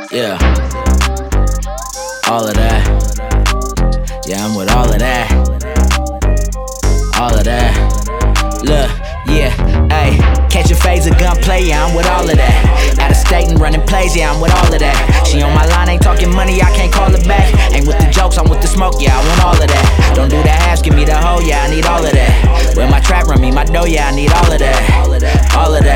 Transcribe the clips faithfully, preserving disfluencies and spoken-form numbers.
Yeah, all of that. Yeah, I'm with all of that. All of that. Look, yeah, ayy. Catch a phase of gunplay, yeah, I'm with all of that. Out of state and running plays, yeah, I'm with all of that. She on my line, ain't talking money, I can't call her back. Ain't with the jokes, I'm with the smoke, yeah, I want all of that. Don't do that half, give me the hoe, yeah, I need all of that. Where my trap run me, my dough, yeah, I need all of that. All of that, all of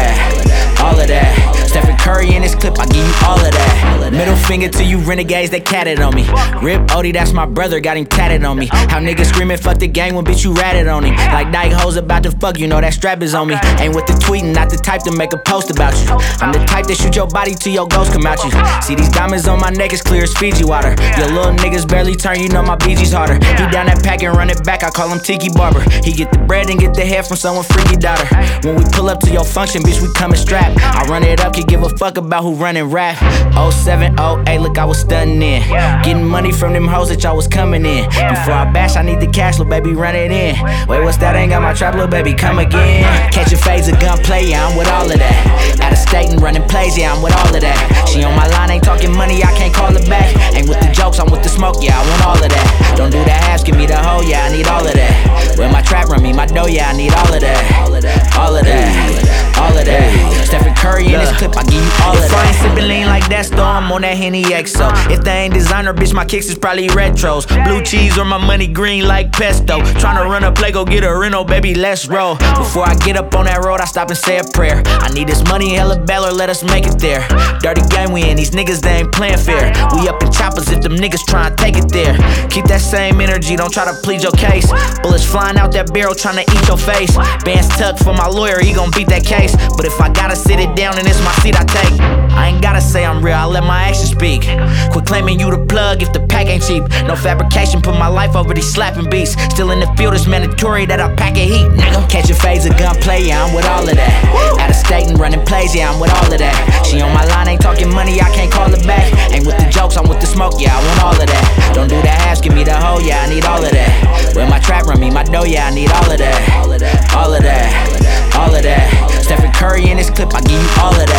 that. Stephen Curry in this clip, I give you all of that. Middle finger to you renegades that catted on me. Rip Odie, that's my brother, got him tatted on me. How niggas screaming, fuck the gang when bitch you ratted on him. Like dyke hoes about to fuck, you know that strap is on me. Ain't with the tweeting, not the type to make a post about you. I'm the type that shoot your body till your ghost come out you. See these diamonds on my neck, it's clear as Fiji water. Your little niggas barely turn, you know my B G's harder. He down that pack and run it back, I call him Tiki Barber. He get the bread and get the hair from someone freaky daughter. When we pull up to your function, bitch, we coming strapped. I run it up, can give a fuck about who running rap. oh seven, oh eight, look, I was stunning in. Getting money from them hoes that y'all was coming in. Before I bash, I need the cash, little baby, run it in. Wait, what's that? Ain't got my trap, little baby, come again. Catch a phase of gunplay, yeah, I'm with all of that. Out of state and running plays, yeah, I'm with all of that. She on my line, ain't talking money, I can't call her back. Ain't with the jokes, I'm with the smoke, yeah, I want all of that. Don't do that half, give me the hoe, yeah, I need all of that. Where my trap run me, my dough, yeah, I need all of that. All of that, all of that, all of that. Stephen Curry in this clip, I give you all of that. If I ain't sippin' lean like that, though, I'm on that Henny X O. If they ain't designer, bitch, my kicks is probably retros. Blue cheese or my money green like pesto. Tryna run a play, go get a rental, baby, let's roll. Before I get up on that road, I stop and say a prayer. I need this money, hella baller, let us make it there. Dirty game we in, these niggas, they ain't playing fair. We up in choppers if them niggas tryna take it there. Keep that same energy, don't try to plead your case. Bullets flying out that barrel, tryna eat your face. Bands tucked for my lawyer, he gon' beat that case. But if I gotta sit it down and it's my seat, I take. I ain't gotta say I'm real, I let my actions speak. Quit claiming you the plug if the pack ain't cheap. No fabrication, put my life over these slapping beats. Still in the field, it's mandatory that I pack a heat, nigga. Catch a phase of gunplay, yeah, I'm with all of that. Out of state and running plays, yeah, I'm with all of that. She on my line, ain't talking money, I can't call her back. Ain't with the jokes, I'm with the smoke, yeah, I want all of that. Don't do that half, give me the hoe, yeah, I need all of that. Where my trap run me, my dough, yeah, I need all of that. All of that, all of that. Stephen Curry in this clip, I give you all of that.